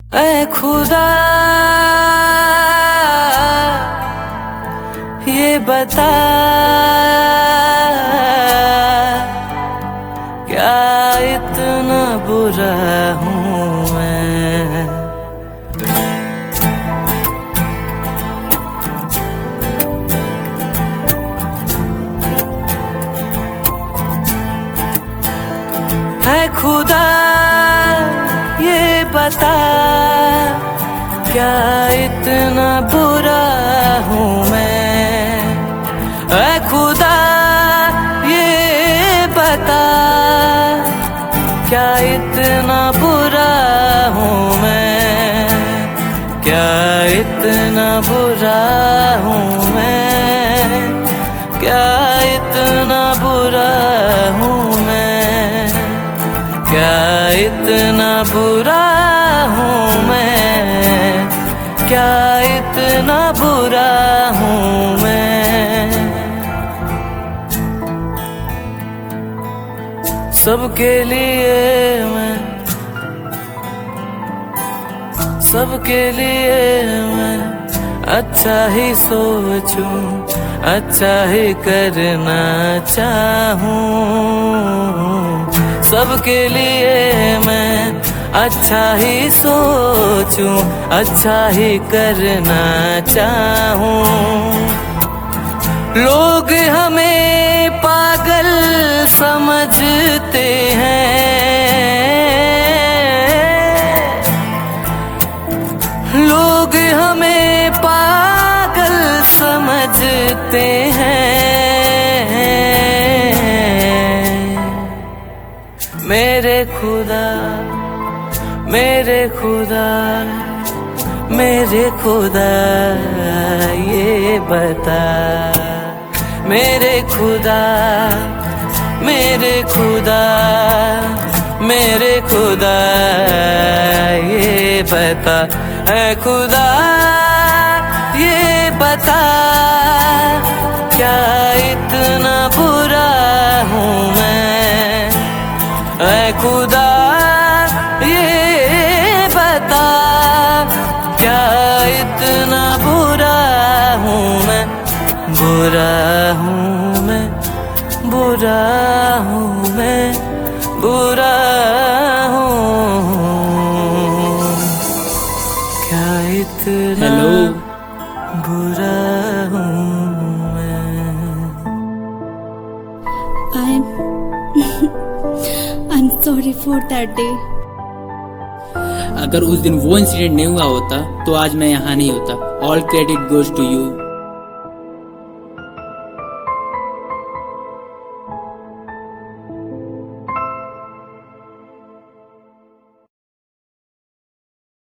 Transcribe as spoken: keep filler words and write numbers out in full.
ऐ खुदा ये बता क्या इतना बुरा हूँ मैं। ऐ खुदा ये बता क्या इतना बुरा हूँ मैं। ऐ खुदा ये बता क्या इतना बुरा हूँ मैं। क्या इतना बुरा हूँ मैं। क्या इतना बुरा हूँ मैं। क्या इतना बुरा हूँ मैं। क्या इतना बुरा हूँ मैं। सबके लिए मैं सबके लिए मैं अच्छा ही सोचूं, अच्छा ही करना चाहूं। सबके लिए मैं अच्छा ही सोचूं, अच्छा ही करना चाहूं। लोग हमें पागल समझते हैं, लोग हमें पागल समझते हैं। मेरे खुदा मेरे खुदा मेरे खुदा ये बता। मेरे खुदा मेरे खुदा मेरे खुदा ये बता। ऐ खुदा ये बता क्या इतना बुरा हूँ मैं। ऐ खुदा ये बता क्या इतना बुरा हूँ मैं। बुरा हूँ मैं, बुरा हूँ मैं, बुरा हूँ। क्या इतना हेलो बुरा हूँ मैं। I'm I'm sorry for that day. अगर उस दिन वो इंसिडेंट नहीं हुआ होता तो आज मैं यहाँ नहीं होता। All credit goes to you.